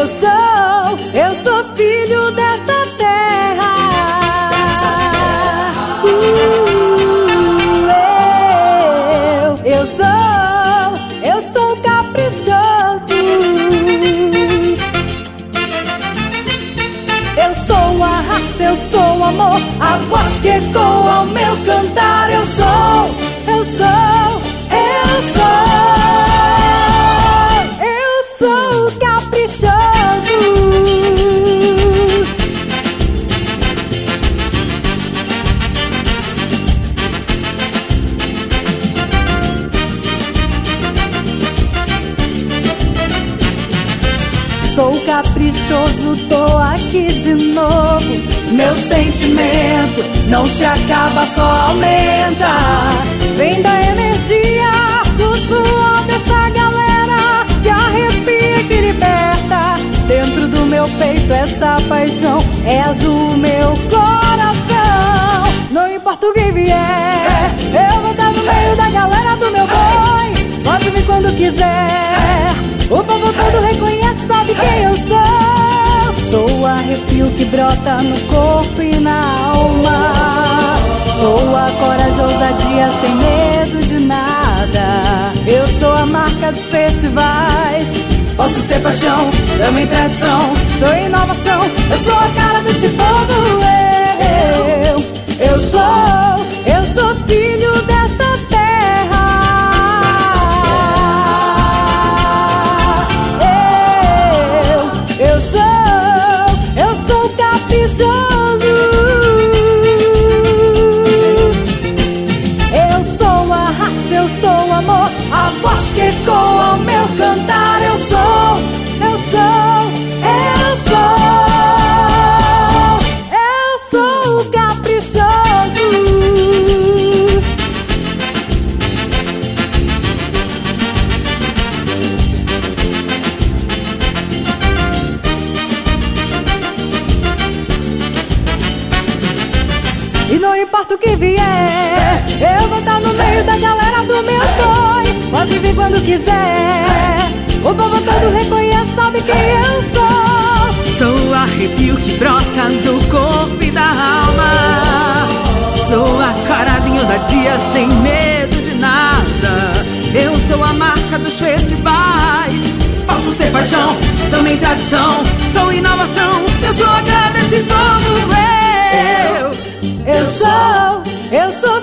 Eu sou filho dessa terra. Eu sou caprichoso. Eu sou a raça, eu sou o amor, a voz que ecoa ao meu cantar. Eu sou caprichoso. Sou caprichoso, tô aqui de novo. Meu sentimento não se acaba, só aumenta. Vem da energia do suor dessa galera que arrepia, que liberta. Dentro do meu peito essa paixão és o meu coração. Não importa o que vier, eu vou estar no meio da galera do meu boi. Pode vir quando quiser, o povo todo reconhece, sabe quem eu sou. Sou o arrepio que brota no corpo e na alma. Sou a coragem, ousadia, sem medo de nada. Eu sou a marca dos festivais. Posso ser paixão, também tradição. Sou inovação, eu sou a cara desse povo. Eu sou filho dessa terra. Eu sou caprichoso. Eu sou a raça, eu sou o amor, a voz que ecoa ao meu cantar. Eu sou caprichoso. E não importa o que vier, eu vou estar no meio da galera do meu boi. Pode vir quando quiser, o povo todo reconhece, sabe quem eu sou. Sou o arrepio que brota do corpo e da alma. Sou a coragem, ousadia, sem medo de nada. Eu sou a marca dos festivais. Posso ser paixão, também tradição. Sou inovação, eu sou a cara desse povo. Eu sou